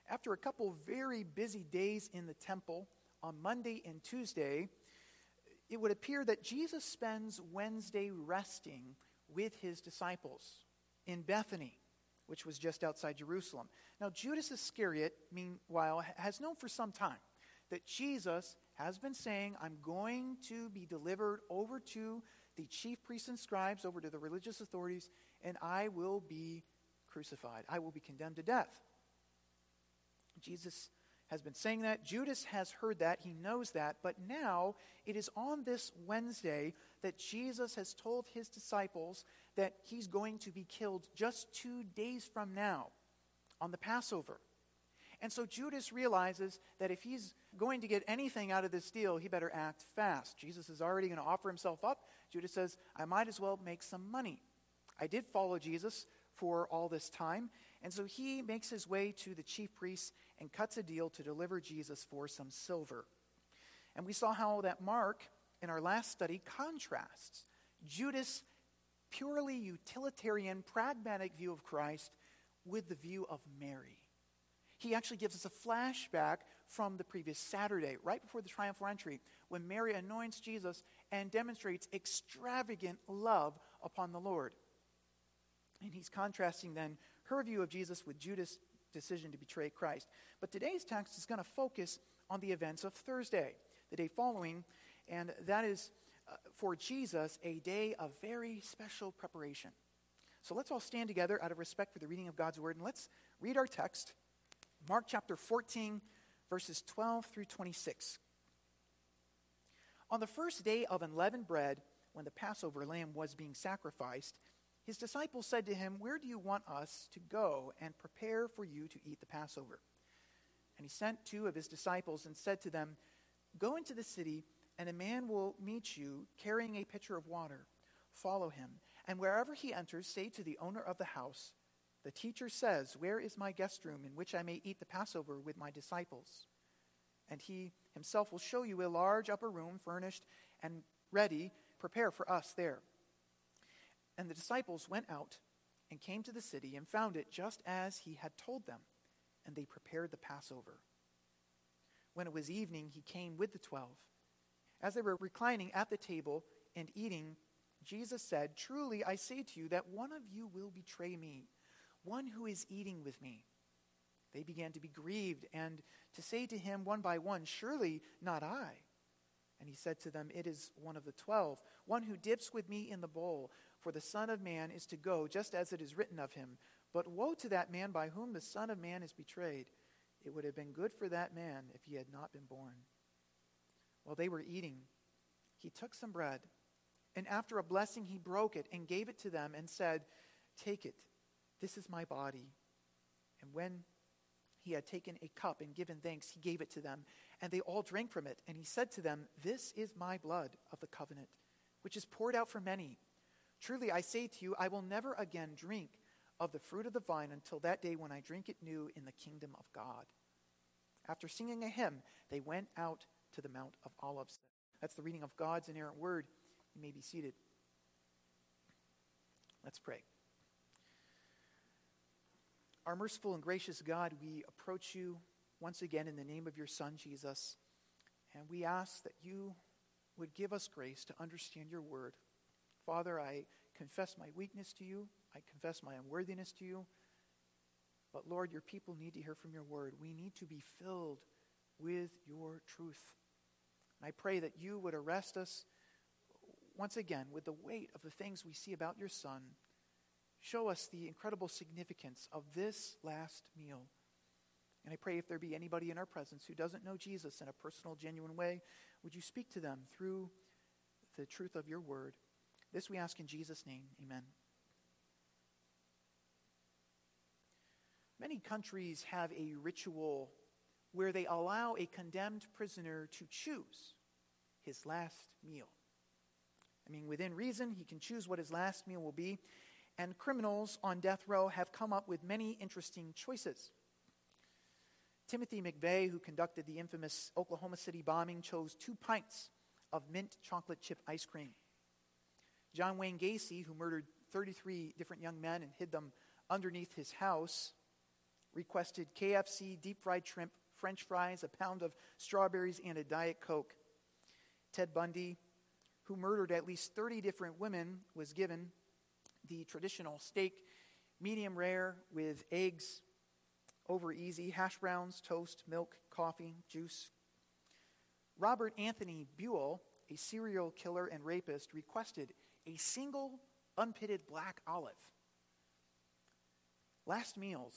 After a couple very busy days in the temple on Monday and Tuesday, it would appear that Jesus spends Wednesday resting with his disciples in Bethany, which was just outside Jerusalem. Now, Judas Iscariot, meanwhile, has known for some time that Jesus has been saying, I'm going to be delivered over to the chief priests and scribes, over to the religious authorities, and I will be crucified. I will be condemned to death. Jesus has been saying that. Judas has heard that. He knows that. But now it is on this Wednesday that Jesus has told his disciples that he's going to be killed just 2 days from now on the Passover. And so Judas realizes that if he's going to get anything out of this deal, he better act fast. Jesus is already going to offer himself up. Judas says, I might as well make some money. I did follow Jesus for all this time. And so he makes his way to the chief priests and cuts a deal to deliver Jesus for some silver. And we saw how that Mark, in our last study, contrasts Judas' purely utilitarian, pragmatic view of Christ with the view of Mary. He actually gives us a flashback from the previous Saturday, right before the triumphal entry, when Mary anoints Jesus and demonstrates extravagant love upon the Lord. And he's contrasting then her view of Jesus with Judas' decision to betray Christ. But today's text is going to focus on the events of Thursday, the day following, and that is for Jesus a day of very special preparation. So let's all stand together out of respect for the reading of God's word, and let's read our text, Mark chapter 14, verses 12 through 26. On the first day of unleavened bread, when the Passover lamb was being sacrificed, his disciples said to him, Where do you want us to go and prepare for you to eat the Passover? And he sent 2 of his disciples and said to them, Go into the city, and a man will meet you carrying a pitcher of water. Follow him, and wherever he enters, say to the owner of the house, The teacher says, Where is my guest room in which I may eat the Passover with my disciples? And he himself will show you a large upper room furnished and ready. Prepare for us there. And the disciples went out and came to the city and found it just as he had told them, and they prepared the Passover. When it was evening, he came with the 12. As they were reclining at the table and eating, Jesus said, Truly I say to you that one of you will betray me, one who is eating with me. They began to be grieved and to say to him one by one, Surely not I. And he said to them, It is one of the 12, one who dips with me in the bowl. For the Son of Man is to go, just as it is written of him. But woe to that man by whom the Son of Man is betrayed. It would have been good for that man if he had not been born. While they were eating, he took some bread, and after a blessing he broke it and gave it to them and said, Take it, this is my body. And when he had taken a cup and given thanks, he gave it to them, and they all drank from it. And he said to them, This is my blood of the covenant, which is poured out for many. Truly I say to you, I will never again drink of the fruit of the vine until that day when I drink it new in the kingdom of God. After singing a hymn, they went out to the Mount of Olives. That's the reading of God's inerrant word. You may be seated. Let's pray. Our merciful and gracious God, we approach you once again in the name of your Son, Jesus, and we ask that you would give us grace to understand your word. Father, I confess my weakness to you. I confess my unworthiness to you. But Lord, your people need to hear from your word. We need to be filled with your truth. And I pray that you would arrest us once again with the weight of the things we see about your Son. Show us the incredible significance of this last meal. And I pray if there be anybody in our presence who doesn't know Jesus in a personal, genuine way, would you speak to them through the truth of your word. This we ask in Jesus' name. Amen. Many countries have a ritual where they allow a condemned prisoner to choose his last meal. I mean, within reason, he can choose what his last meal will be. And criminals on death row have come up with many interesting choices. Timothy McVeigh, who conducted the infamous Oklahoma City bombing, chose 2 pints of mint chocolate chip ice cream. John Wayne Gacy, who murdered 33 different young men and hid them underneath his house, requested KFC, deep fried shrimp, French fries, a pound of strawberries, and a Diet Coke. Ted Bundy, who murdered at least 30 different women, was given the traditional steak, medium rare with eggs, over easy, hash browns, toast, milk, coffee, juice. Robert Anthony Buell, a serial killer and rapist, requested a single unpitted black olive. Last meals.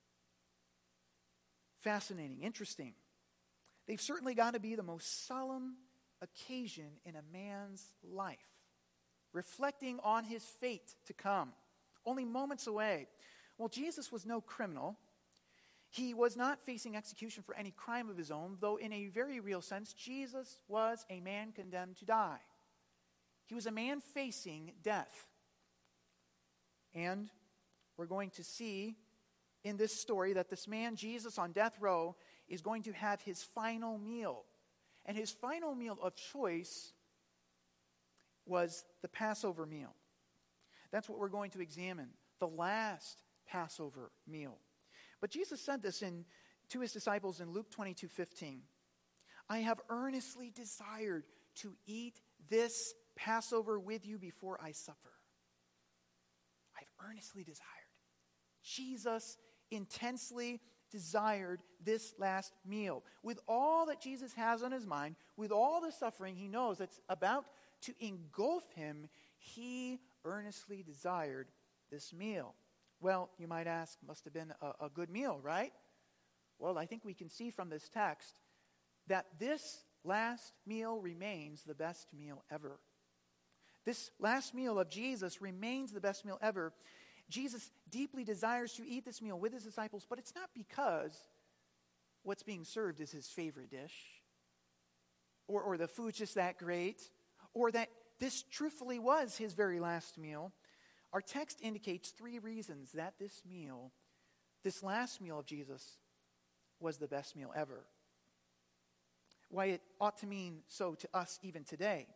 Fascinating, interesting. They've certainly got to be the most solemn occasion in a man's life, reflecting on his fate to come, only moments away. Well, Jesus was no criminal. He was not facing execution for any crime of his own, though in a very real sense, Jesus was a man condemned to die. He was a man facing death. And we're going to see in this story that this man, Jesus, on death row, is going to have his final meal. And his final meal of choice was the Passover meal. That's what we're going to examine, the last Passover meal. But Jesus said this to his disciples in Luke 22:15. I have earnestly desired to eat this Passover with you before I suffer. I've earnestly desired. Jesus intensely desired this last meal. With all that Jesus has on his mind, with all the suffering he knows that's about to engulf him, he earnestly desired this meal. Well, you might ask, must have been a good meal, right? Well, I think we can see from this text that this last meal remains the best meal ever. This last meal of Jesus remains the best meal ever. Jesus deeply desires to eat this meal with his disciples, but it's not because what's being served is his favorite dish, or the food's just that great, or that this truthfully was his very last meal. Our text indicates three reasons that this meal, this last meal of Jesus, was the best meal ever. Why it ought to mean so to us even today.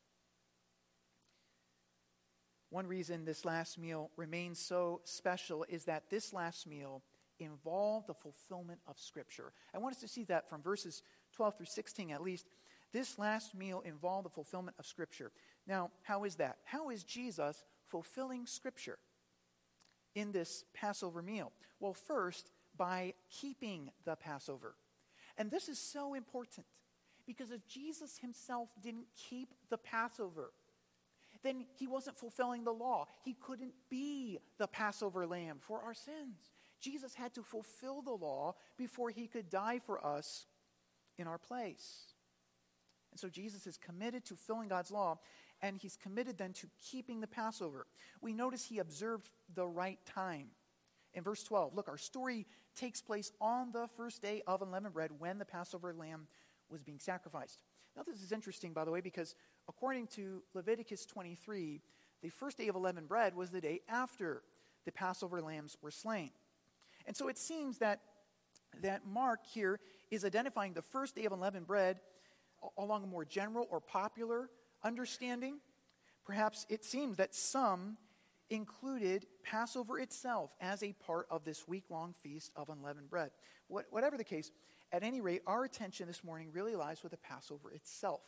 One reason this last meal remains so special is that this last meal involved the fulfillment of Scripture. I want us to see that from verses 12 through 16 at least. This last meal involved the fulfillment of Scripture. Now, how is that? How is Jesus fulfilling Scripture in this Passover meal? Well, first, by keeping the Passover. And this is so important because if Jesus himself didn't keep the Passover, then he wasn't fulfilling the law. He couldn't be the Passover lamb for our sins. Jesus had to fulfill the law before he could die for us in our place. And so Jesus is committed to fulfilling God's law, and he's committed then to keeping the Passover. We notice he observed the right time. In verse 12, look, our story takes place on the first day of unleavened bread when the Passover lamb was being sacrificed. Now this is interesting, by the way, because according to Leviticus 23, the first day of unleavened bread was the day after the Passover lambs were slain. And so it seems that Mark here is identifying the first day of unleavened bread along a more general or popular understanding. Perhaps it seems that some included Passover itself as a part of this week-long feast of unleavened bread. Whatever the case, at any rate, our attention this morning really lies with the Passover itself.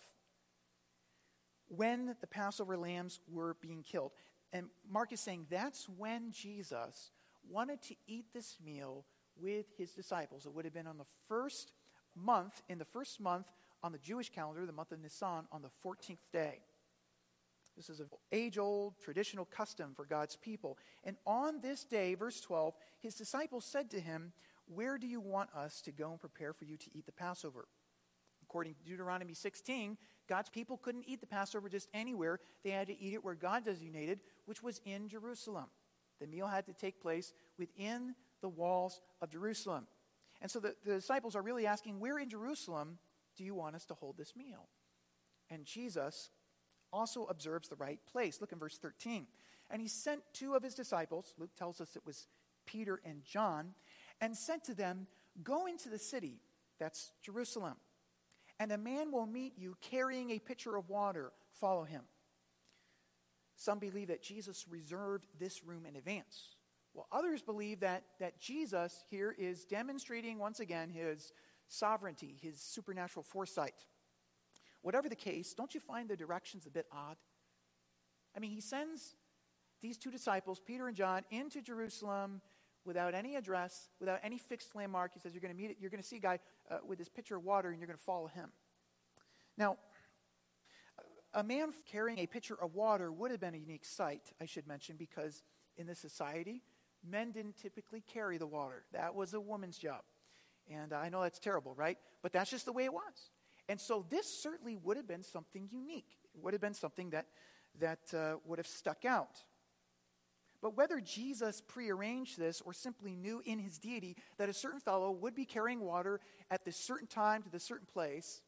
When the Passover lambs were being killed. And Mark is saying that's when Jesus wanted to eat this meal with his disciples. It would have been on the first month, on the Jewish calendar, the month of Nisan, on the 14th day. This is an age-old traditional custom for God's people. And on this day, verse 12, his disciples said to him, "Where do you want us to go and prepare for you to eat the Passover?" According to Deuteronomy 16, God's people couldn't eat the Passover just anywhere. They had to eat it where God designated, which was in Jerusalem. The meal had to take place within the walls of Jerusalem. And so the disciples are really asking, where in Jerusalem do you want us to hold this meal? And Jesus also observes the right place. Look in verse 13. And he sent two of his disciples, Luke tells us it was Peter and John, and said to them, "Go into the city," that's Jerusalem, "and a man will meet you carrying a pitcher of water. Follow him." Some believe that Jesus reserved this room in advance. Well, others believe that Jesus here is demonstrating once again his sovereignty, his supernatural foresight. Whatever the case, don't you find the directions a bit odd? I mean, he sends these two disciples, Peter and John, into Jerusalem without any address, without any fixed landmark. He says, you're going to see a guy with this pitcher of water, and you're going to follow him. Now, a man carrying a pitcher of water would have been a unique sight, I should mention, because in this society, men didn't typically carry the water. That was a woman's job. And I know that's terrible, right? But that's just the way it was. And so this certainly would have been something unique. It would have been something that would have stuck out. But whether Jesus prearranged this or simply knew in his deity that a certain fellow would be carrying water at this certain time to this certain place,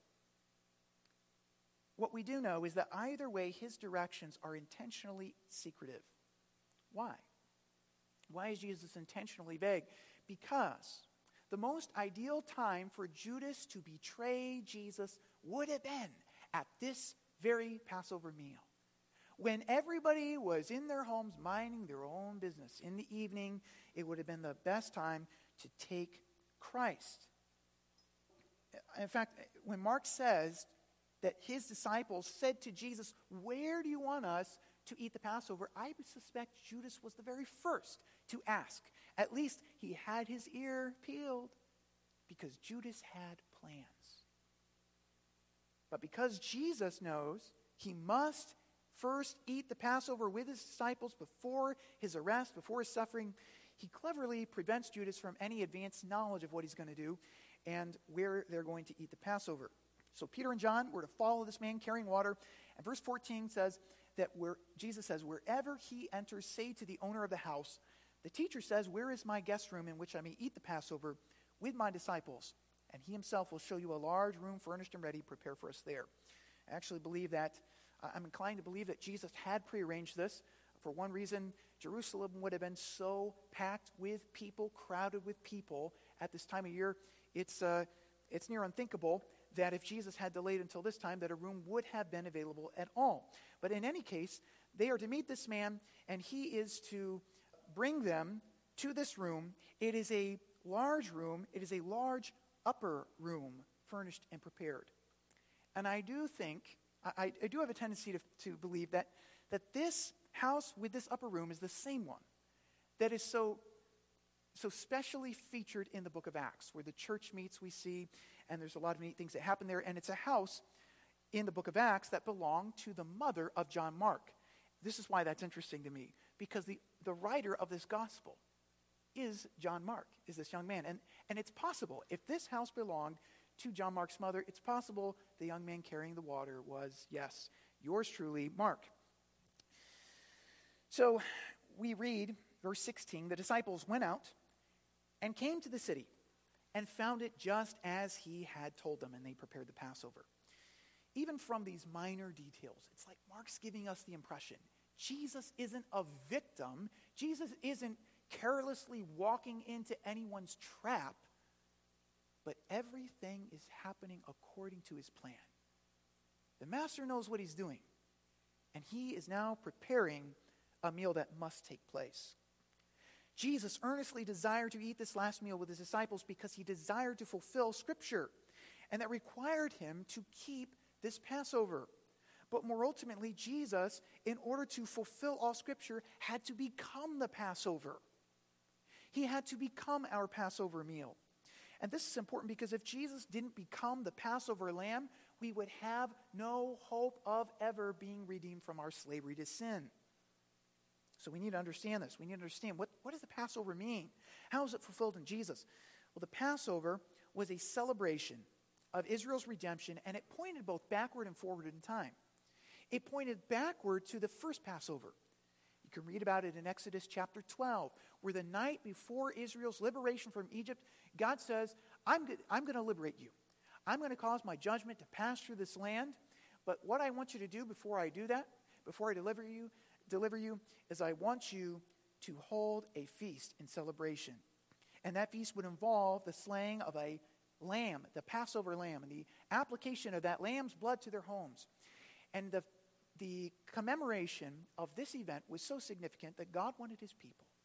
what we do know is that either way, his directions are intentionally secretive. Why? Why is Jesus intentionally vague? Because the most ideal time for Judas to betray Jesus would have been at this very Passover meal, when everybody was in their homes minding their own business. In the evening, it would have been the best time to take Christ. In fact, when Mark says that his disciples said to Jesus, "Where do you want us to eat the Passover?" I would suspect Judas was the very first to ask. At least he had his ear peeled, because Judas had plans. But because Jesus knows he must first eat the Passover with his disciples before his arrest, before his suffering, he cleverly prevents Judas from any advanced knowledge of what he's going to do and where they're going to eat the Passover. So Peter and John were to follow this man carrying water. And verse 14 says that Jesus says, "Wherever he enters, say to the owner of the house, the teacher says, 'Where is my guest room in which I may eat the Passover with my disciples?' And he himself will show you a large room furnished and ready. Prepare for us there." I actually believe that, I'm inclined to believe that Jesus had prearranged this. For one reason, Jerusalem would have been so packed with people, crowded with people at this time of year. It's near unthinkable that if Jesus had delayed until this time, that a room would have been available at all. But in any case, they are to meet this man, and he is to bring them to this room. It is a large room. It is a large upper room, furnished and prepared. And I do think, I do have a tendency to believe that this house with this upper room is the same one that is so specially featured in the book of Acts, where the church meets, we see, and there's a lot of neat things that happen there. And it's a house in the book of Acts that belonged to the mother of John Mark. This is why that's interesting to me, because the writer of this gospel is John Mark, is this young man. And it's possible, if this house belonged to John Mark's mother, it's possible the young man carrying the water was, yes, yours truly, Mark. So we read, verse 16, the disciples went out and came to the city and found it just as he had told them, and they prepared the Passover. Even from these minor details, it's like Mark's giving us the impression Jesus isn't a victim. Jesus isn't carelessly walking into anyone's trap, but everything is happening according to his plan. The master knows what he's doing, and he is now preparing a meal that must take place. Jesus earnestly desired to eat this last meal with his disciples because he desired to fulfill Scripture, and that required him to keep this Passover. But more ultimately, Jesus, in order to fulfill all Scripture, had to become the Passover. He had to become our Passover meal. And this is important because if Jesus didn't become the Passover lamb, we would have no hope of ever being redeemed from our slavery to sin. So we need to understand this. We need to understand what does the Passover mean? How is it fulfilled in Jesus? Well, the Passover was a celebration of Israel's redemption, and it pointed both backward and forward in time. It pointed backward to the first Passover. You can read about it in Exodus chapter 12, where the night before Israel's liberation from Egypt, God says, I'm going to liberate you. I'm going to cause my judgment to pass through this land, but what I want you to do before I do that, before I deliver you, is I want you to hold a feast in celebration. And that feast would involve the slaying of a lamb, the Passover lamb, and the application of that lamb's blood to their homes. And the commemoration of this event was so significant that God wanted his people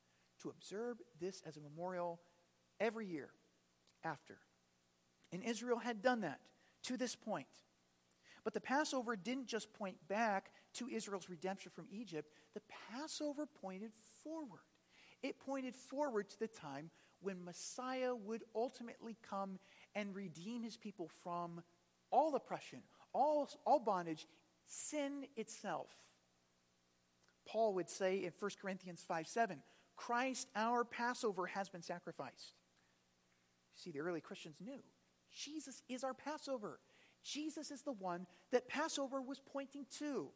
to observe this as a memorial every year after. And Israel had done that to this point. But the Passover didn't just point back to Israel's redemption from Egypt. The Passover pointed forward. It pointed forward to the time when Messiah would ultimately come and redeem his people from all oppression, all bondage, sin itself. Paul would say in 1 Corinthians 5:7, Christ, our Passover, has been sacrificed. You see, the early Christians knew Jesus is our Passover. Jesus is the one that Passover was pointing to.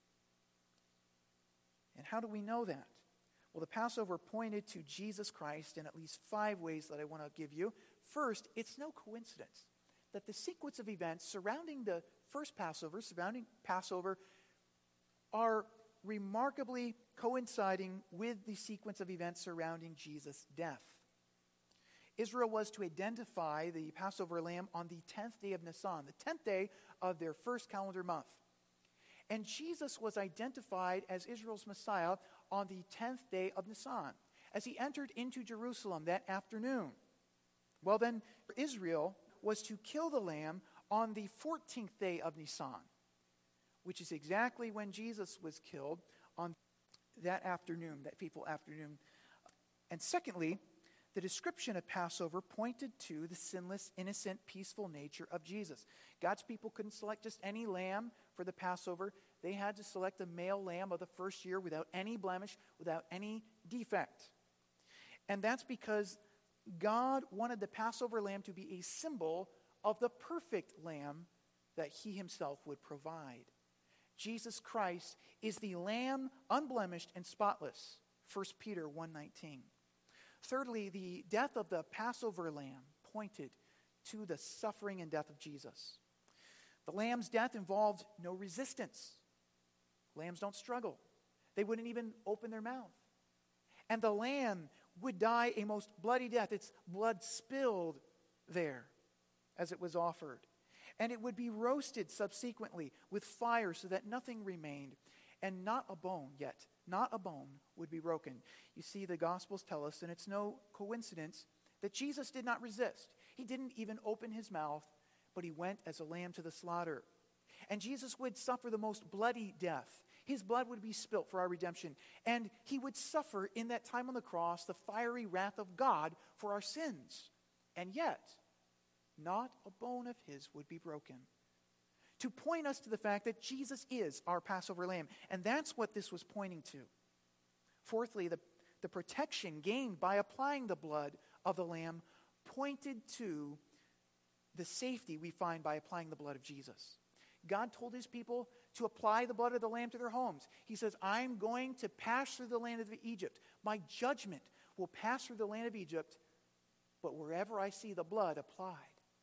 And how do we know that? Well, the Passover pointed to Jesus Christ in at least 5 ways that I want to give you. First, it's no coincidence that the sequence of events surrounding the first Passover, surrounding Passover, are remarkably coinciding with the sequence of events surrounding Jesus' death. Israel was to identify the Passover lamb on the 10th day of Nisan, the 10th day of their first calendar month. And Jesus was identified as Israel's Messiah on the 10th day of Nisan, as he entered into Jerusalem that afternoon. Well, then, Israel was to kill the lamb on the 14th day of Nisan, which is exactly when Jesus was killed on that afternoon, that fateful afternoon. And secondly, the description of Passover pointed to the sinless, innocent, peaceful nature of Jesus. God's people couldn't select just any lamb for the Passover. They had to select a male lamb of the first year without any blemish, without any defect. And that's because God wanted the Passover lamb to be a symbol of the perfect lamb that he himself would provide. Jesus Christ is the lamb unblemished and spotless, 1 Peter 1:19. Thirdly, the death of the Passover lamb pointed to the suffering and death of Jesus. The lamb's death involved no resistance. Lambs don't struggle. They wouldn't even open their mouth. And the lamb would die a most bloody death. Its blood spilled there as it was offered. And it would be roasted subsequently with fire so that nothing remained. And not a bone would be broken. You see, the Gospels tell us, and it's no coincidence, that Jesus did not resist. He didn't even open his mouth, but he went as a lamb to the slaughter. And Jesus would suffer the most bloody death. His blood would be spilt for our redemption. And he would suffer in that time on the cross the fiery wrath of God for our sins. And yet, not a bone of his would be broken, to point us to the fact that Jesus is our Passover lamb. And that's what this was pointing to. Fourthly, the protection gained by applying the blood of the lamb pointed to the safety we find by applying the blood of Jesus. God told his people to apply the blood of the lamb to their homes. He says, I'm going to pass through the land of Egypt. My judgment will pass through the land of Egypt, but wherever I see the blood applied,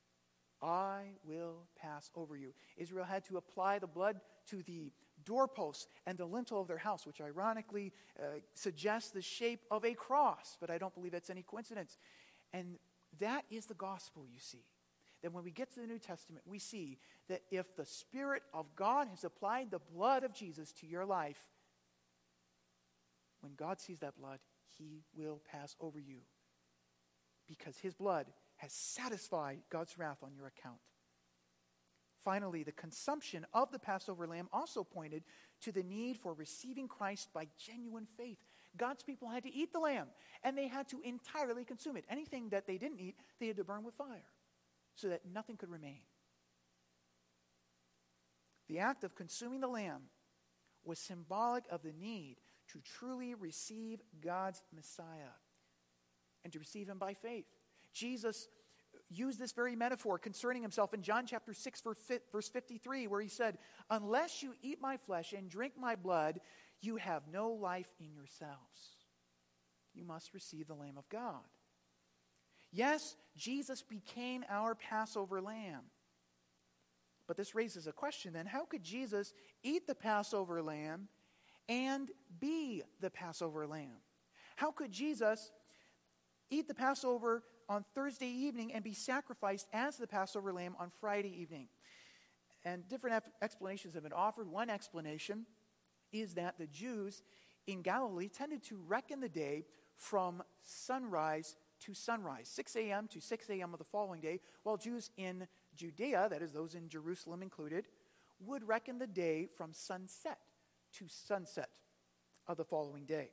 I will pass over you. Israel had to apply the blood to the doorposts and the lintel of their house, which ironically suggests the shape of a cross, but I don't believe that's any coincidence. And that is the gospel, you see. That when we get to the New Testament, we see that if the Spirit of God has applied the blood of Jesus to your life, when God sees that blood, he will pass over you, because his blood has satisfied God's wrath on your account. Finally, the consumption of the Passover lamb also pointed to the need for receiving Christ by genuine faith. God's people had to eat the lamb, and they had to entirely consume it. Anything that they didn't eat, they had to burn with fire, so that nothing could remain. The act of consuming the lamb was symbolic of the need to truly receive God's Messiah and to receive him by faith. Jesus used this very metaphor concerning himself in John chapter 6, verse 53, where he said, unless you eat my flesh and drink my blood, you have no life in yourselves. You must receive the Lamb of God. Yes, Jesus became our Passover lamb. But this raises a question then. How could Jesus eat the Passover lamb and be the Passover lamb? How could Jesus eat the Passover on Thursday evening and be sacrificed as the Passover lamb on Friday evening? And different explanations have been offered. One explanation is that the Jews in Galilee tended to reckon the day from sunrise to sunrise, 6 a.m. to 6 a.m. of the following day, while Jews in Judea, that is those in Jerusalem included, would reckon the day from sunset to sunset of the following day.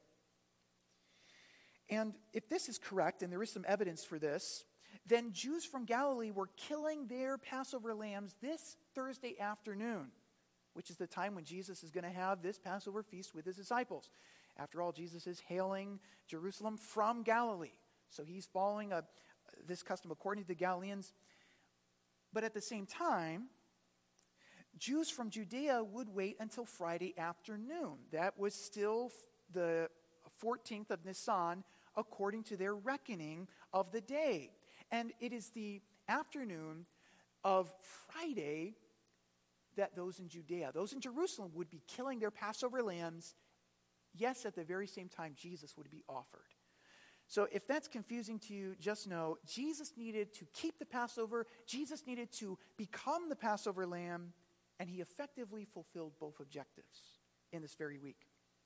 And if this is correct, and there is some evidence for this, then Jews from Galilee were killing their Passover lambs this Thursday afternoon, which is the time when Jesus is going to have this Passover feast with his disciples. After all, Jesus is hailing Jerusalem from Galilee. So he's following this custom according to the Galileans. But at the same time, Jews from Judea would wait until Friday afternoon. That was still the 14th of Nisan, according to their reckoning of the day. And it is the afternoon of Friday that those in Judea, those in Jerusalem, would be killing their Passover lambs, yes, at the very same time Jesus would be offered. So if that's confusing to you, just know Jesus needed to keep the Passover, Jesus needed to become the Passover lamb, and he effectively fulfilled both objectives in this very week.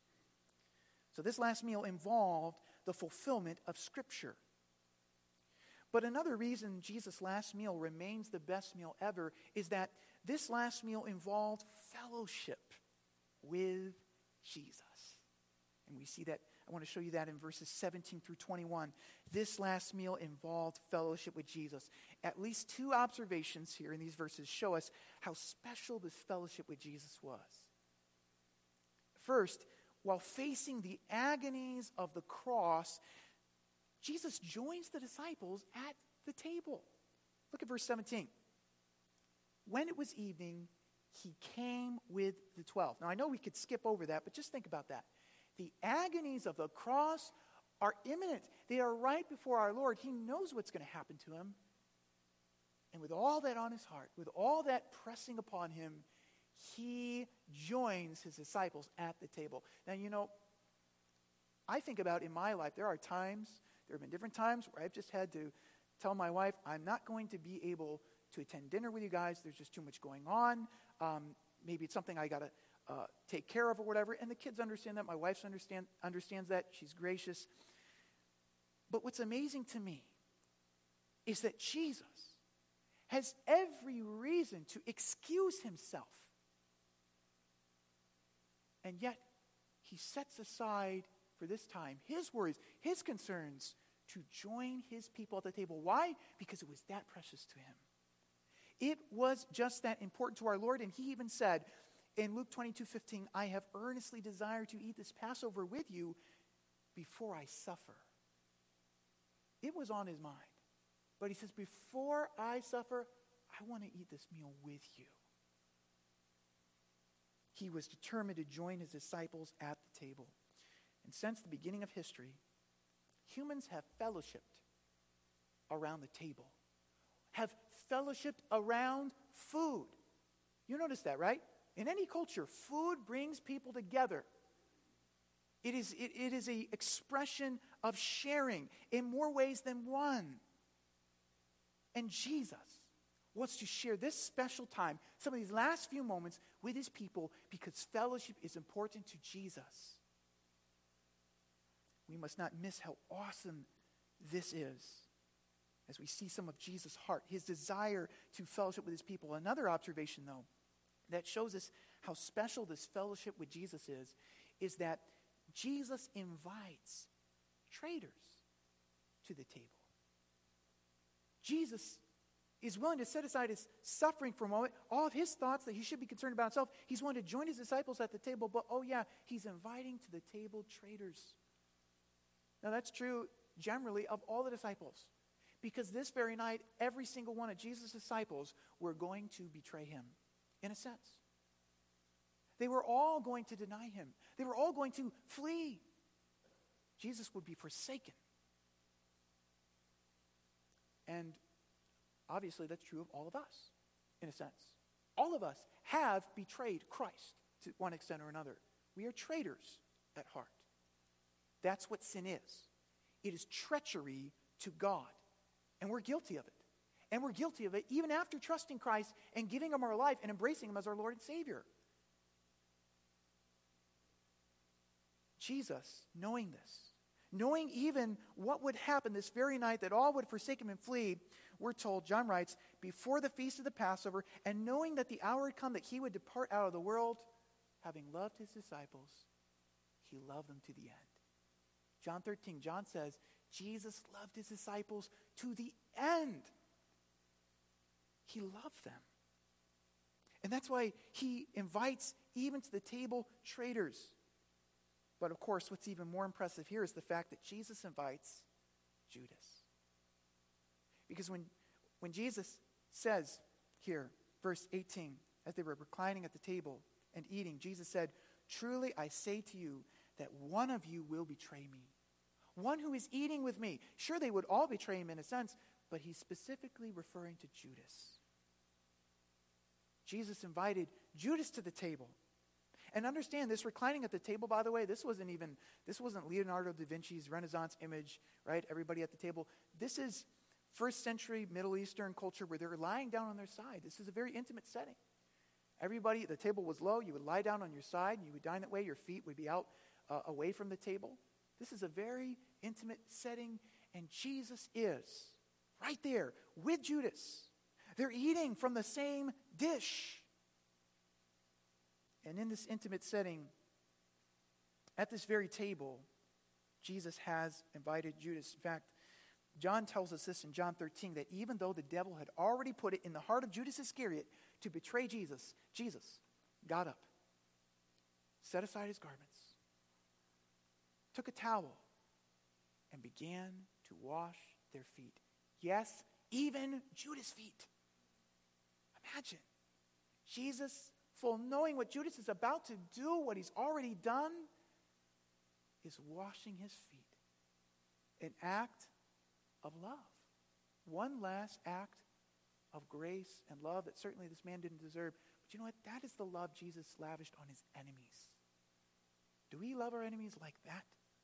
So this last meal involved the fulfillment of Scripture. But another reason Jesus' last meal remains the best meal ever is that this last meal involved fellowship with Jesus. And we see that, I want to show you that in verses 17 through 21. This last meal involved fellowship with Jesus. At least two observations here in these verses show us how special this fellowship with Jesus was. First, while facing the agonies of the cross, Jesus joins the disciples at the table. Look at verse 17. When it was evening, he came with the 12. Now, I know we could skip over that, but just think about that. The agonies of the cross are imminent. They are right before our Lord. He knows what's going to happen to him. And with all that on his heart, with all that pressing upon him, he joins his disciples at the table. Now, you know, I think about in my life, there have been different times where I've just had to tell my wife, I'm not going to be able to attend dinner with you guys. There's just too much going on. Maybe it's something I got to take care of or whatever. And the kids understand that. My wife understands that. She's gracious. But what's amazing to me is that Jesus has every reason to excuse himself. And yet, he sets aside for this time his worries, his concerns, to join his people at the table. Why? Because it was that precious to him. It was just that important to our Lord. And he even said in Luke 22:15, I have earnestly desired to eat this Passover with you before I suffer. It was on his mind. But he says, before I suffer, I want to eat this meal with you. He was determined to join his disciples at the table. And since the beginning of history, humans have fellowshipped around the table, have fellowshipped around food. You notice that, right? In any culture, food brings people together. It is an expression of sharing in more ways than one. And Jesus wants to share this special time, some of these last few moments, with his people because fellowship is important to Jesus. We must not miss how awesome this is as we see some of Jesus' heart, his desire to fellowship with his people. Another observation, though, that shows us how special this fellowship with Jesus is that Jesus invites traitors to the table. Jesus is willing to set aside his suffering for a moment, all of his thoughts that he should be concerned about himself. He's willing to join his disciples at the table, but he's inviting to the table traitors. Now that's true generally of all the disciples, because this very night, every single one of Jesus' disciples were going to betray him, in a sense. They were all going to deny him. They were all going to flee. Jesus would be forsaken. And obviously, that's true of all of us, in a sense. All of us have betrayed Christ to one extent or another. We are traitors at heart. That's what sin is. It is treachery to God. And we're guilty of it. And we're guilty of it even after trusting Christ and giving him our life and embracing him as our Lord and Savior. Jesus, knowing this, knowing even what would happen this very night, that all would forsake him and flee, we're told, John writes, before the feast of the Passover, and knowing that the hour had come that he would depart out of the world, having loved his disciples, he loved them to the end. John 13, John says, Jesus loved his disciples to the end. He loved them. And that's why he invites even to the table traitors. But of course, what's even more impressive here is the fact that Jesus invites Judas. Because when Jesus says here, verse 18, as they were reclining at the table and eating, Jesus said, truly I say to you that one of you will betray me. One who is eating with me. Sure, they would all betray him in a sense, but he's specifically referring to Judas. Jesus invited Judas to the table. And understand, this reclining at the table, by the way, this wasn't Leonardo da Vinci's Renaissance image, right? Everybody at the table. This is first century Middle Eastern culture where they're lying down on their side. This is a very intimate setting. Everybody, the table was low. You would lie down on your side, and you would dine that way. Your feet would be out away from the table. This is a very intimate setting, and Jesus is right there with Judas. They're eating from the same dish. And in this intimate setting, at this very table, Jesus has invited Judas. In fact, John tells us this in John 13, that even though the devil had already put it in the heart of Judas Iscariot to betray Jesus, Jesus got up, set aside his garments, took a towel, and began to wash their feet. Yes, even Judas' feet. Imagine Jesus, full knowing what Judas is about to do, what he's already done, is washing his feet. An act of love. One last act of grace and love that certainly this man didn't deserve. But you know what? That is the love Jesus lavished on his enemies. Do we love our enemies like that?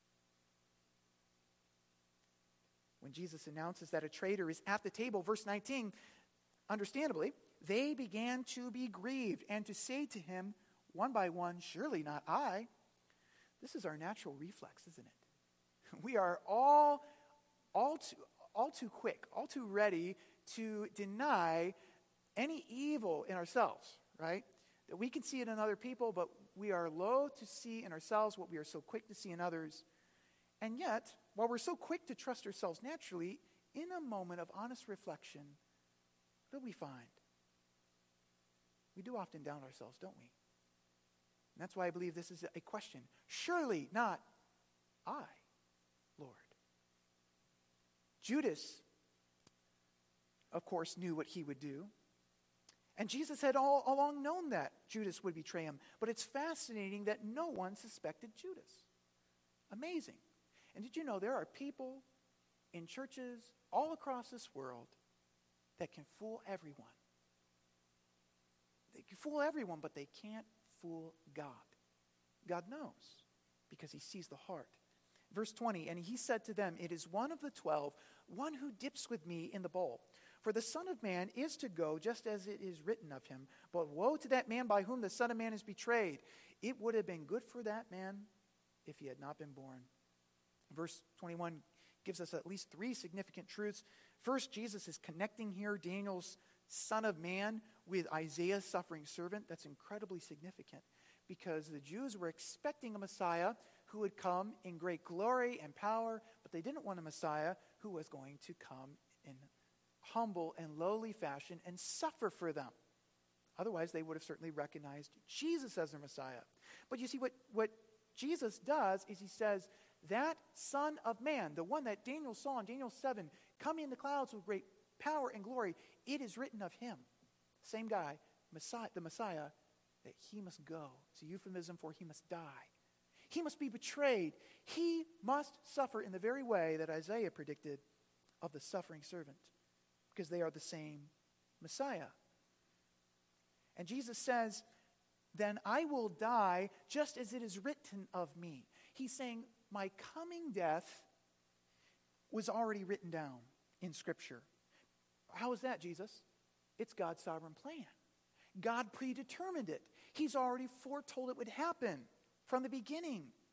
When Jesus announces that a traitor is at the table, verse 19, understandably, they began to be grieved and to say to him one by one, surely not I. This is our natural reflex, isn't it? We are all too quick, all too ready to deny any evil in ourselves, right? That we can see it in other people, but we are loath to see in ourselves what we are so quick to see in others. And yet, while we're so quick to trust ourselves naturally, in a moment of honest reflection, what do we find? We do often doubt ourselves, don't we? And that's why I believe this is a question. Surely not I, Lord. Judas, of course, knew what he would do. And Jesus had all along known that Judas would betray him. But it's fascinating that no one suspected Judas. Amazing. And did you know there are people in churches all across this world that can fool everyone? They can fool everyone, but they can't fool God. God knows because he sees the heart. Verse 20, and he said to them, it is one of the 12, one who dips with me in the bowl. For the Son of Man is to go just as it is written of him. But woe to that man by whom the Son of Man is betrayed. It would have been good for that man if he had not been born. Verse 21 gives us at least three significant truths. First, Jesus is connecting here Daniel's Son of Man with Isaiah's suffering servant. That's incredibly significant because the Jews were expecting a Messiah who would come in great glory and power, but they didn't want a Messiah who was going to come in humble and lowly fashion and suffer for them. Otherwise, they would have certainly recognized Jesus as their Messiah. But you see, what Jesus does is he says, that Son of Man, the one that Daniel saw in Daniel 7, coming in the clouds with great power and glory, it is written of him, same guy, Messiah, the Messiah, that he must go. It's a euphemism for he must die. He must be betrayed. He must suffer in the very way that Isaiah predicted of the suffering servant, because they are the same Messiah. And Jesus says, then I will die just as it is written of me. He's saying, my coming death was already written down in Scripture. How is that, Jesus? It's God's sovereign plan. God predetermined it. He's already foretold it would happen from the beginning.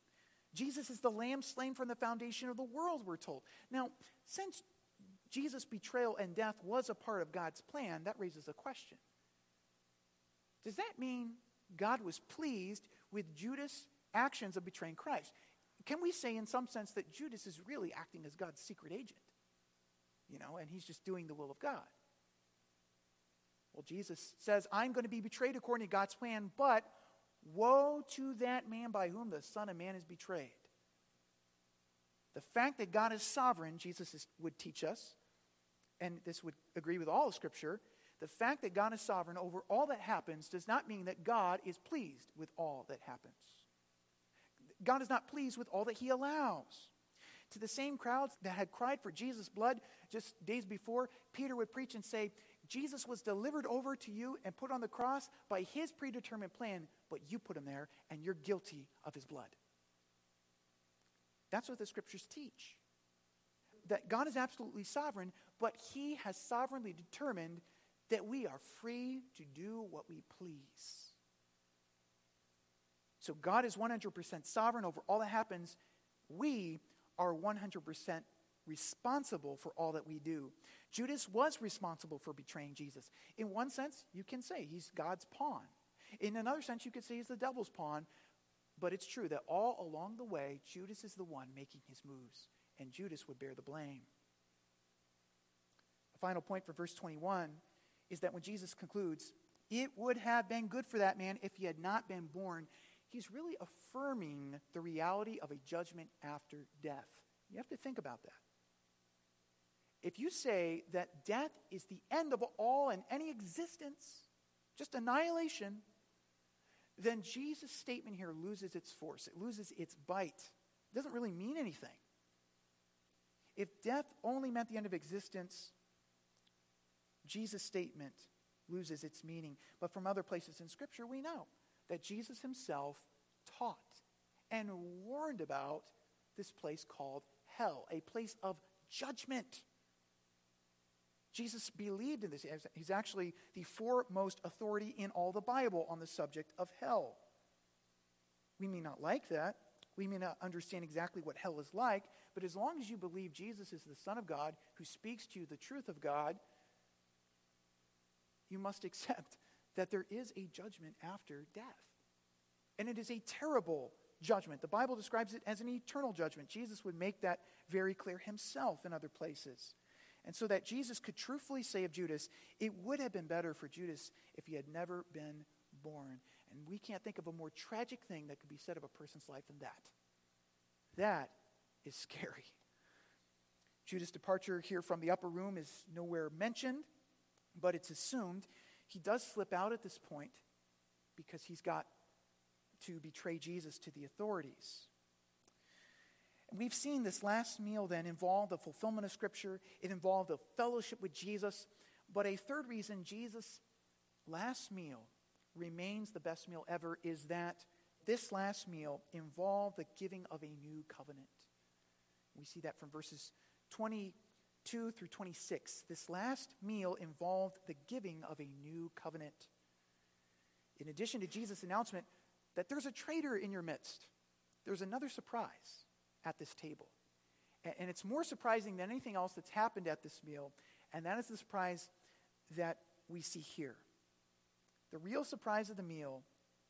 Jesus is the lamb slain from the foundation of the world, we're told. Now, since Jesus' betrayal and death was a part of God's plan, that raises a question. Does that mean God was pleased with Judas' actions of betraying Christ? Can we say in some sense that Judas is really acting as God's secret agent? And he's just doing the will of God. Well, Jesus says, I'm going to be betrayed according to God's plan, but woe to that man by whom the Son of Man is betrayed. The fact that God is sovereign, would teach us, and this would agree with all of Scripture, the fact that God is sovereign over all that happens does not mean that God is pleased with all that happens. God is not pleased with all that he allows. To the same crowds that had cried for Jesus' blood just days before, Peter would preach and say, Jesus was delivered over to you and put on the cross by his predetermined plan, but you put him there and you're guilty of his blood. That's what the Scriptures teach. That God is absolutely sovereign, but he has sovereignly determined that we are free to do what we please. So God is 100% sovereign over all that happens. We are 100% responsible for all that we do. Judas was responsible for betraying Jesus. In one sense, you can say he's God's pawn. In another sense, you could say he's the devil's pawn. But it's true that all along the way, Judas is the one making his moves, and Judas would bear the blame. The final point for verse 21 is that when Jesus concludes, it would have been good for that man if he had not been born, he's really affirming the reality of a judgment after death. You have to think about that. If you say that death is the end of all and any existence, just annihilation, then Jesus' statement here loses its force. It loses its bite. It doesn't really mean anything. If death only meant the end of existence, Jesus' statement loses its meaning. But from other places in Scripture, we know that Jesus himself taught and warned about this place called hell, a place of judgment. Jesus believed in this. He's actually the foremost authority in all the Bible on the subject of hell. We may not like that. We may not understand exactly what hell is like, but as long as you believe Jesus is the Son of God who speaks to you the truth of God, you must accept that there is a judgment after death. And it is a terrible judgment. The Bible describes it as an eternal judgment. Jesus would make that very clear himself in other places. And so that Jesus could truthfully say of Judas, it would have been better for Judas if he had never been born. And we can't think of a more tragic thing that could be said of a person's life than that. That is scary. Judas' departure here from the upper room is nowhere mentioned, but it's assumed he does slip out at this point because he's got to betray Jesus to the authorities. We've seen this last meal then involve the fulfillment of Scripture. It involved a fellowship with Jesus. But a third reason Jesus' last meal remains the best meal ever is that this last meal involved the giving of a new covenant. We see that from verses 22 through 26. This last meal involved the giving of a new covenant. In addition to Jesus' announcement that there's a traitor in your midst, there's another surprise at this table. And it's more surprising than anything else that's happened at this meal, and that is the surprise that we see here. The real surprise of the meal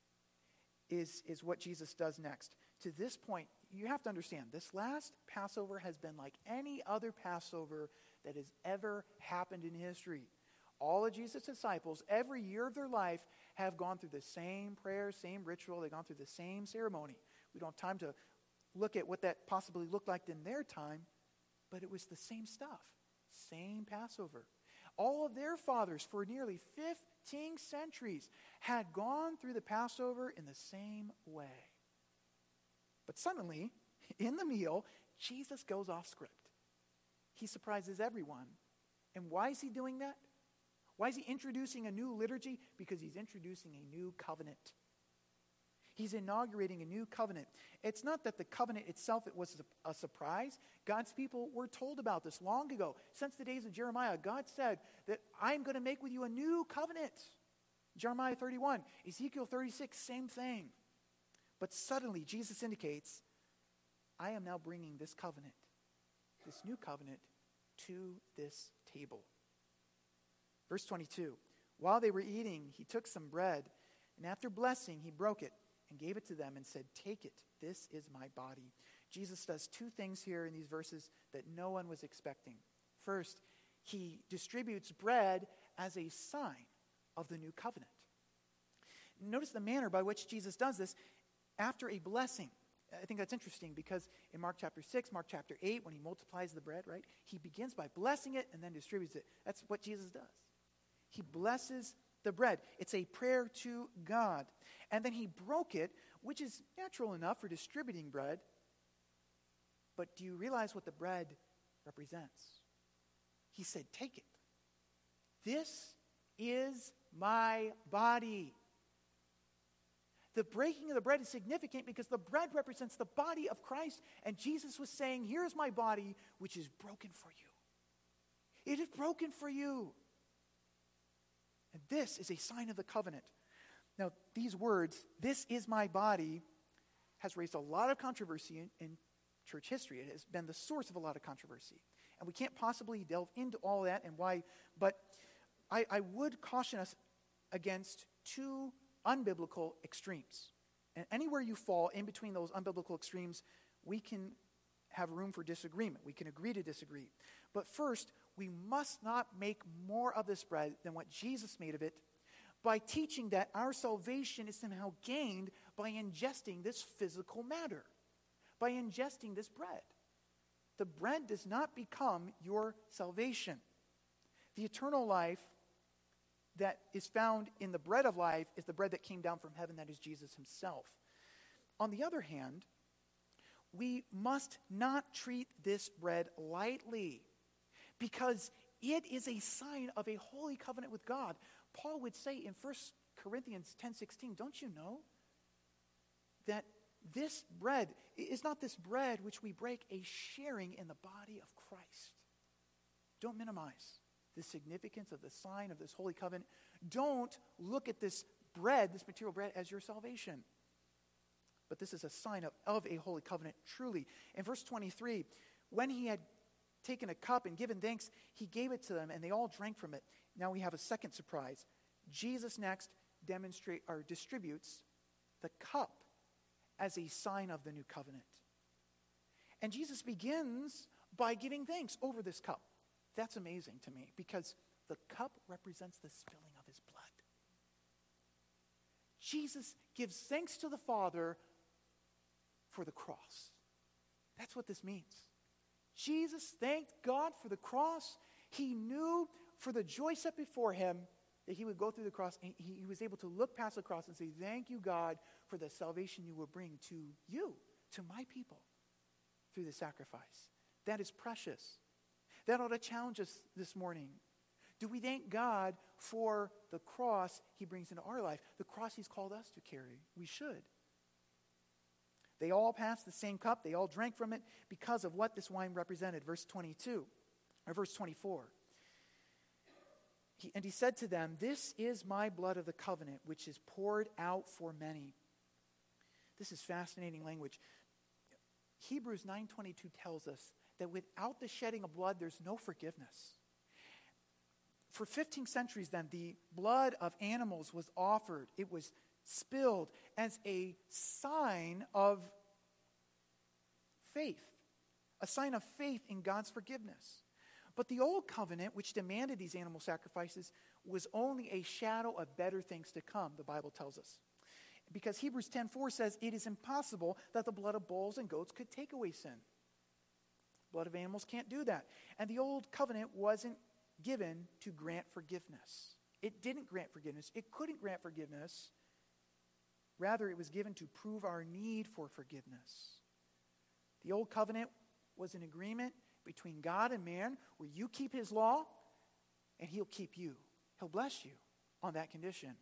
is what Jesus does next. To this point, you have to understand, this last Passover has been like any other Passover that has ever happened in history. All of Jesus' disciples, every year of their life, have gone through the same prayer, same ritual. They've gone through the same ceremony. We don't have time to look at what that possibly looked like in their time, but it was the same stuff, same Passover. All of their fathers for nearly 15 centuries had gone through the Passover in the same way. But suddenly, in the meal, Jesus goes off script. He surprises everyone. And why is he doing that? Why is he introducing a new liturgy? Because he's introducing a new covenant. He's inaugurating a new covenant. It's not that the covenant itself it was a surprise. God's people were told about this long ago. Since the days of Jeremiah, God said that I'm going to make with you a new covenant. Jeremiah 31, Ezekiel 36, same thing. But suddenly Jesus indicates I am now bringing this covenant, this new covenant, to this table. Verse 22, while they were eating, he took some bread, and after blessing, he broke it and gave it to them and said, "Take it, this is my body." Jesus does two things here in these verses that no one was expecting. First, he distributes bread as a sign of the new covenant. Notice the manner by which Jesus does this after a blessing. I think that's interesting because in Mark chapter 6, Mark chapter 8, when he multiplies the bread, right, he begins by blessing it and then distributes it. That's what Jesus does. He blesses the bread. It's a prayer to God. And then he broke it, which is natural enough for distributing bread. But do you realize what the bread represents? He said, "Take it. This is my body." The breaking of the bread is significant because the bread represents the body of Christ. And Jesus was saying, here's my body, which is broken for you. It is broken for you. And this is a sign of the covenant. Now, these words, "this is my body," has raised a lot of controversy in church history. It has been the source of a lot of controversy. And we can't possibly delve into all that and why, but I would caution us against two unbiblical extremes. And anywhere you fall in between those unbiblical extremes, we can have room for disagreement. We can agree to disagree. But first, we must not make more of this bread than what Jesus made of it by teaching that our salvation is somehow gained by ingesting this physical matter, by ingesting this bread. The bread does not become your salvation. The eternal life that is found in the bread of life is the bread that came down from heaven, that is Jesus himself. On the other hand, we must not treat this bread lightly because it is a sign of a holy covenant with God. Paul would say in 1 Corinthians 10:16, don't you know that this bread is not this bread which we break, a sharing in the body of Christ? Don't minimize the significance of the sign of this holy covenant. Don't look at this bread, this material bread, as your salvation. But this is a sign of a holy covenant, truly. In verse 23, when he had taken a cup and given thanks, he gave it to them, and they all drank from it. Now we have a second surprise. Jesus next distributes the cup as a sign of the new covenant. And Jesus begins by giving thanks over this cup. That's amazing to me because the cup represents the spilling of his blood. Jesus gives thanks to the Father for the cross. That's what this means. Jesus thanked God for the cross. He knew for the joy set before him that he would go through the cross, and he was able to look past the cross and say, "Thank you, God, for the salvation you will bring to you, to my people, through the sacrifice." That is precious. That ought to challenge us this morning. Do we thank God for the cross he brings into our life, the cross he's called us to carry? We should. They all passed the same cup. They all drank from it because of what this wine represented. Verse 24. And he said to them, "This is my blood of the covenant, which is poured out for many." This is fascinating language. Hebrews 9:22 tells us that without the shedding of blood, there's no forgiveness. For 15 centuries then, the blood of animals was offered. It was spilled as a sign of faith, a sign of faith in God's forgiveness. But the old covenant, which demanded these animal sacrifices, was only a shadow of better things to come, the Bible tells us. Because Hebrews 10:4 says, it is impossible that the blood of bulls and goats could take away sin. Blood of animals can't do that. And the old covenant wasn't given to grant forgiveness. It didn't grant forgiveness. It couldn't grant forgiveness. Rather, it was given to prove our need for forgiveness. The old covenant was an agreement between God and man where you keep his law and he'll keep you. He'll bless you on that condition.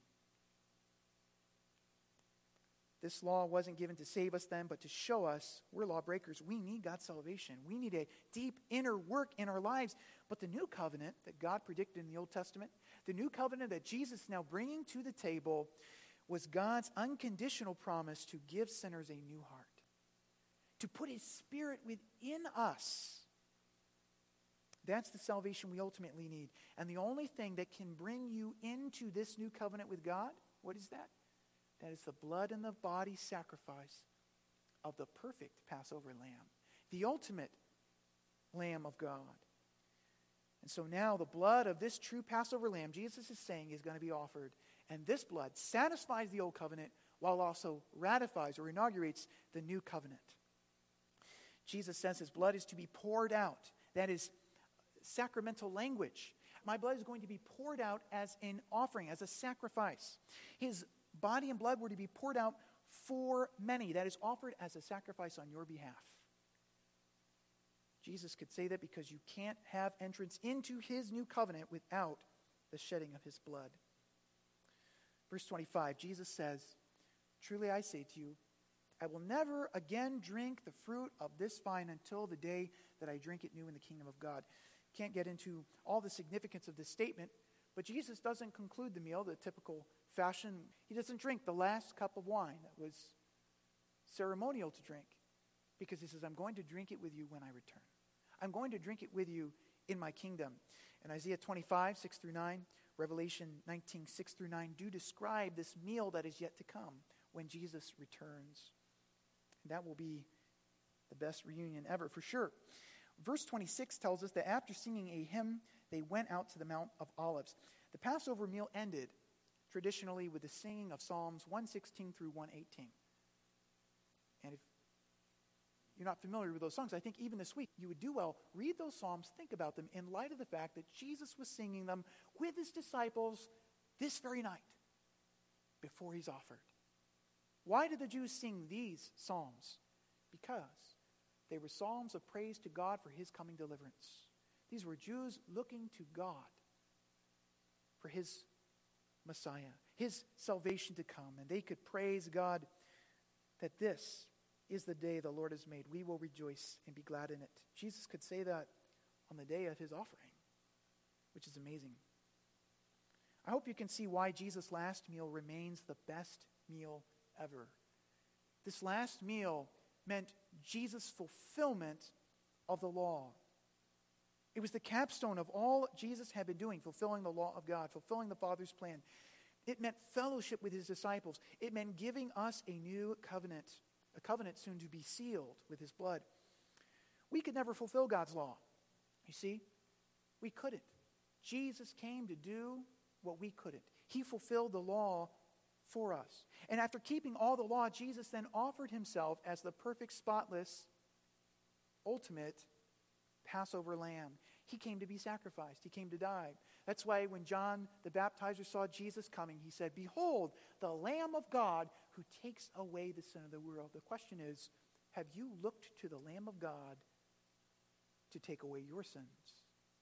This law wasn't given to save us then, but to show us we're lawbreakers. We need God's salvation. We need a deep inner work in our lives. But the new covenant that God predicted in the Old Testament, the new covenant that Jesus is now bringing to the table, was God's unconditional promise to give sinners a new heart. to put his Spirit within us. That's the salvation we ultimately need. And the only thing that can bring you into this new covenant with God, what is that? That is the blood and the body sacrifice of the perfect Passover lamb, the ultimate Lamb of God. And so now the blood of this true Passover lamb, Jesus is saying, is going to be offered. And this blood satisfies the old covenant while also ratifies or inaugurates the new covenant. Jesus says his blood is to be poured out. That is sacramental language. My blood is going to be poured out as an offering, as a sacrifice. His body and blood were to be poured out for many. That is offered as a sacrifice on your behalf. Jesus could say that because you can't have entrance into his new covenant without the shedding of his blood. Verse 25, Jesus says, "Truly I say to you, I will never again drink the fruit of this vine until the day that I drink it new in the kingdom of God." Can't get into all the significance of this statement, but Jesus doesn't conclude the meal the typical fashion. He doesn't drink the last cup of wine that was ceremonial to drink, because he says, I'm going to drink it with you when I return. I'm going to drink it with you in my kingdom. And Isaiah 25, 6 through 9, Revelation 19, 6 through 9 do describe this meal that is yet to come when Jesus returns. And that will be the best reunion ever, for sure. Verse 26 tells us that after singing a hymn, they went out to the Mount of Olives. The Passover meal ended traditionally with the singing of Psalms 116 through 118. And if you're not familiar with those songs, I think even this week you would do well, read those Psalms, think about them in light of the fact that Jesus was singing them with his disciples this very night before he's offered. Why did the Jews sing these Psalms? Because they were psalms of praise to God for his coming deliverance. These were Jews looking to God for his Messiah, his salvation to come. And they could praise God that this is the day the Lord has made. We will rejoice and be glad in it. Jesus could say that on the day of his offering, which is amazing. I hope you can see why Jesus' last meal remains the best meal ever. This last meal meant Jesus' fulfillment of the law. It was the capstone of all Jesus had been doing, fulfilling the law of God, fulfilling the Father's plan. It meant fellowship with his disciples. It meant giving us a new covenant, a covenant soon to be sealed with his blood. We could never fulfill God's law. You see, we couldn't. Jesus came to do what we couldn't. He fulfilled the law for us. And after keeping all the law, Jesus then offered himself as the perfect, spotless, ultimate Passover lamb. He came to be sacrificed. He came to die. That's why when John the Baptizer saw Jesus coming, he said, "Behold, the Lamb of God who takes away the sin of the world." The question is, have you looked to the Lamb of God to take away your sins?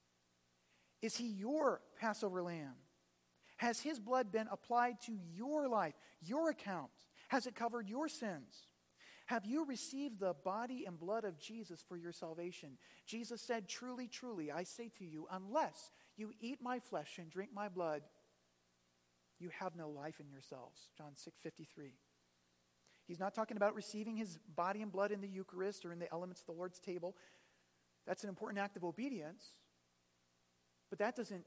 Is he your Passover lamb? Has his blood been applied to your life, your account? Has it covered your sins? Have you received the body and blood of Jesus for your salvation? Jesus said, "Truly, truly, I say to you, unless you eat my flesh and drink my blood, you have no life in yourselves." John 6:53. He's not talking about receiving his body and blood in the Eucharist or in the elements of the Lord's table. That's an important act of obedience. But that doesn't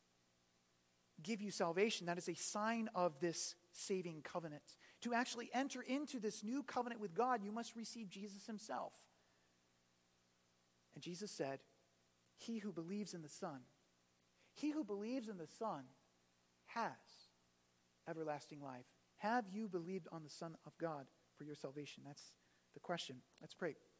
give you salvation. That is a sign of this saving covenant. To actually enter into this new covenant with God, you must receive Jesus himself. And Jesus said, "He who believes in the Son, he who believes in the Son has everlasting life." Have you believed on the Son of God for your salvation? That's the question. Let's pray.